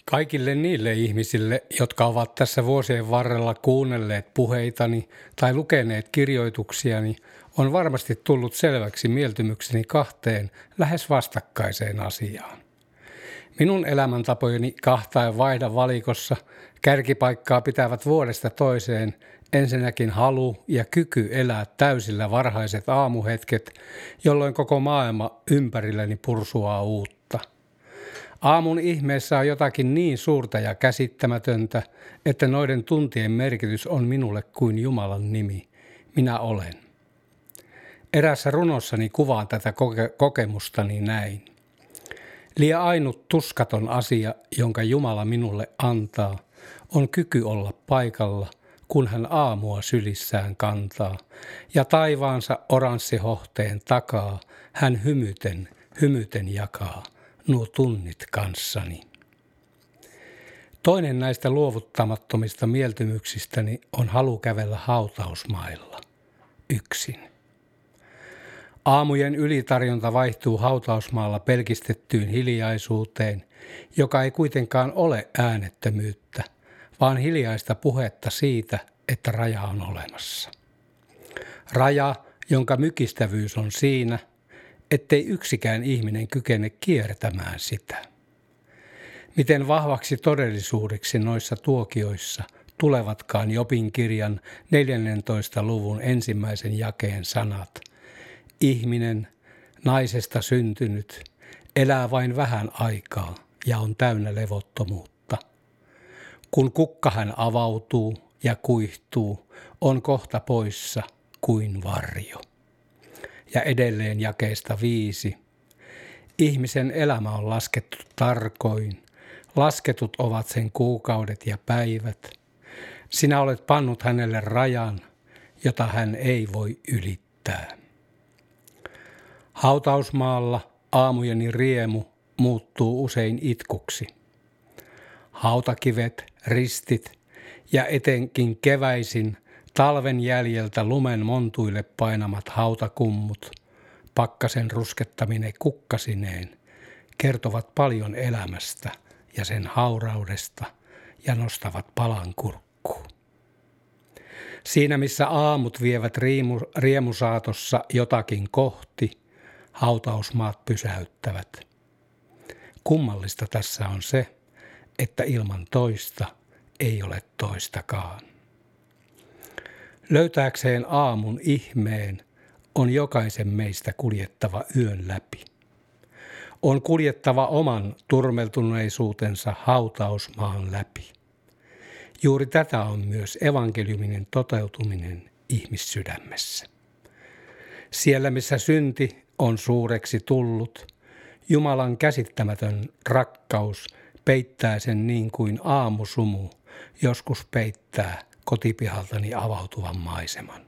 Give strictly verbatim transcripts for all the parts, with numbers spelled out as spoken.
Kaikille niille ihmisille, jotka ovat tässä vuosien varrella kuunnelleet puheitani tai lukeneet kirjoituksiani, on varmasti tullut selväksi mieltymykseni kahteen lähes vastakkaiseen asiaan. Minun elämäntapojeni kahtain vaihda valikossa kärkipaikkaa pitävät vuodesta toiseen ensinnäkin halu ja kyky elää täysillä varhaiset aamuhetket, jolloin koko maailma ympärilläni pursuaa uutta. Aamun ihmeessä on jotakin niin suurta ja käsittämätöntä, että noiden tuntien merkitys on minulle kuin Jumalan nimi. Minä olen. Erässä runossani kuvaan tätä koke- kokemustani näin. Liian ainut tuskaton asia, jonka Jumala minulle antaa, on kyky olla paikalla, kun hän aamua sylissään kantaa, ja taivaansa oranssihohteen takaa hän hymyten, hymyten jakaa nuo tunnit kanssani. Toinen näistä luovuttamattomista mieltymyksistäni on halu kävellä hautausmailla, yksin. Aamujen ylitarjonta vaihtuu hautausmaalla pelkistettyyn hiljaisuuteen, joka ei kuitenkaan ole äänettömyyttä, vaan hiljaista puhetta siitä, että raja on olemassa. Raja, jonka mykistävyys on siinä, ettei yksikään ihminen kykene kiertämään sitä. Miten vahvaksi todellisuudeksi noissa tuokioissa tulevatkaan Jobin kirjan neljännentoista luvun ensimmäisen jakeen sanat. Ihminen, naisesta syntynyt, elää vain vähän aikaa ja on täynnä levottomuutta. Kun kukka hän avautuu ja kuihtuu, on kohta poissa kuin varjo. Ja edelleen jakeesta viisi. Ihmisen elämä on laskettu tarkoin. Lasketut ovat sen kuukaudet ja päivät. Sinä olet pannut hänelle rajan, jota hän ei voi ylittää. Hautausmaalla aamujeni riemu muuttuu usein itkuksi. Hautakivet, ristit ja etenkin keväisin talven jäljeltä lumen montuille painamat hautakummut, pakkasen ruskettaminen kukkasineen, kertovat paljon elämästä ja sen hauraudesta ja nostavat palan kurkkuun. Siinä missä aamut vievät riemu, riemusaatossa jotakin kohti, hautausmaat pysäyttävät. Kummallista tässä on se, että ilman toista ei ole toistakaan. Löytääkseen aamun ihmeen on jokaisen meistä kuljettava yön läpi. On kuljettava oman turmeltuneisuutensa hautausmaan läpi. Juuri tätä on myös evankeliuminen toteutuminen ihmissydämessä. Siellä missä synti on suureksi tullut, Jumalan käsittämätön rakkaus peittää sen niin kuin aamusumu joskus peittää kotipihaltani avautuvan maiseman.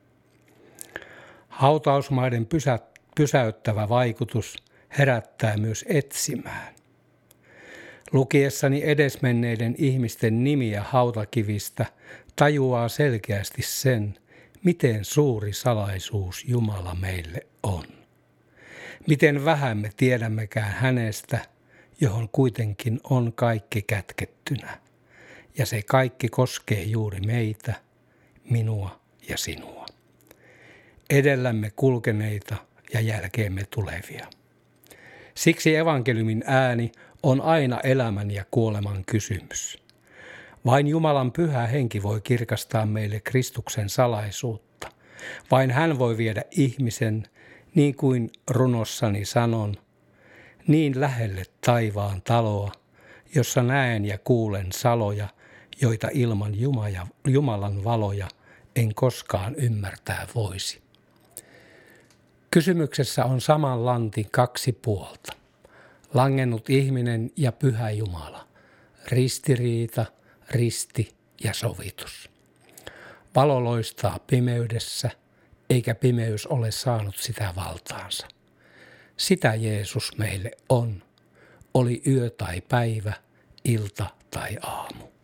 Hautausmaiden pysä, pysäyttävä vaikutus herättää myös etsimään. Lukiessani edesmenneiden ihmisten nimiä hautakivistä tajuaa selkeästi sen, miten suuri salaisuus Jumala meille on. Miten vähän me tiedämmekään hänestä, johon kuitenkin on kaikki kätkettynä. Ja se kaikki koskee juuri meitä, minua ja sinua. Edellämme kulkeneita ja jälkeemme tulevia. Siksi evankeliumin ääni on aina elämän ja kuoleman kysymys. Vain Jumalan pyhä henki voi kirkastaa meille Kristuksen salaisuutta. Vain hän voi viedä ihmisen, niin kuin runossani sanon, niin lähelle taivaan taloa, jossa näen ja kuulen saloja, joita ilman Jumalan valoja en koskaan ymmärtää voisi. Kysymyksessä on saman lantin kaksi puolta. Langennut ihminen ja pyhä Jumala. Ristiriita, risti ja sovitus. Valo loistaa pimeydessä, eikä pimeys ole saanut sitä valtaansa. Sitä Jeesus meille on, oli yö tai päivä, ilta tai aamu.